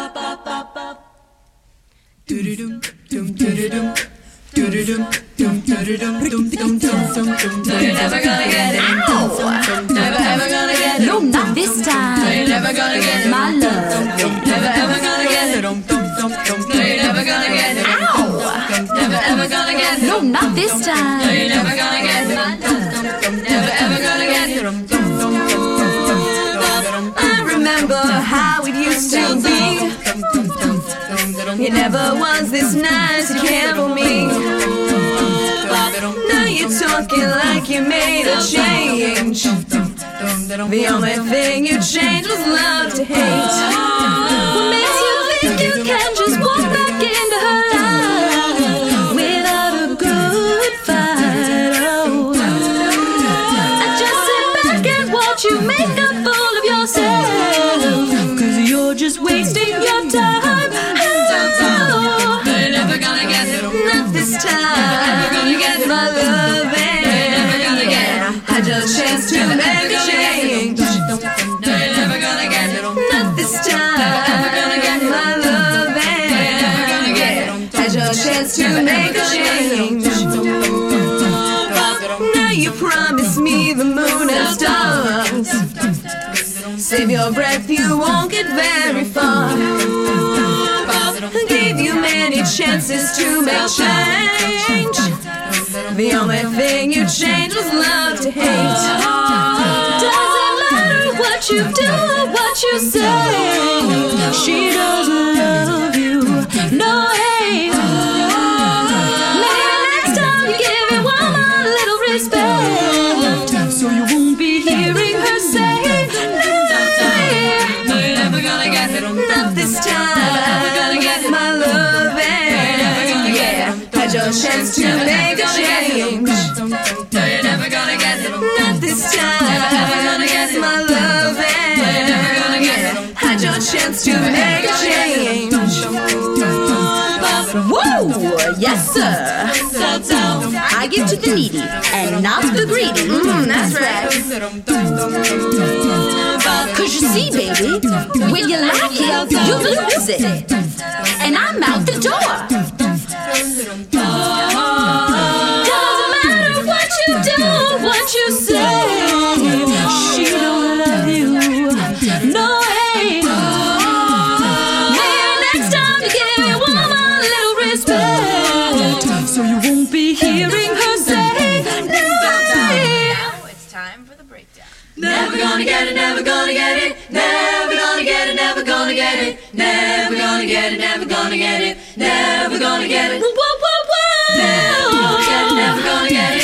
never gonna get it. Never ever gonna get it. No, not this time. You're never gonna get it. My love. Never ever gonna get it. You're never gonna get it. Never ever gonna get it. No, not this time. You're never gonna get it. Never ever gonna get it. I remember how it used to be. You never was this nice, you cared for me. Now you're talking like you made a change. The only thing you changed was love to hate. What makes you think you can just walk back into her life without a good fight? Oh, I just sit back and watch you make a fool of yourself, 'cause you're just wasting your time. You're never gonna get it. Not this time. Never gonna get my love. Never gonna get it. Had your chance to make a change. You're never gonna get it. Not this time. Never gonna get my love. Never gonna get it. Had your chance to make a change. Now you promise me the moon and stars. Save your breath, you won't get very far. Gave you many chances to make change. The only thing you changed was love to hate. Doesn't matter what you do or what you say, she doesn't love you, no hate. Maybe next time you give your woman a little respect, so you won't be hearing her say, no, you're never gonna get it. Not this time. Never gonna get it. My love, never gonna get it. Had your chance to make a change. No, you're never gonna get it. Not this time. Never gonna get it. My love, never gonna get it. Had your chance to make a change. Woo! Yes, sir. I give to the needy and not the greedy. That's right. 'Cause you see, baby, when you like it, you lose it. And I'm out the door. Doesn't matter what you do, what you say, she don't love you, no hate. Maybe next time you give your woman a little respect, so you won't be hearing her say, no. Now it's time for the breakdown. Never gonna get it, never gonna get it. Never gonna get it, never gonna get it. Never gonna get it, never gonna get it. Never gonna get it. Whoa, whoa, whoa. Never gonna get it, never gonna get it.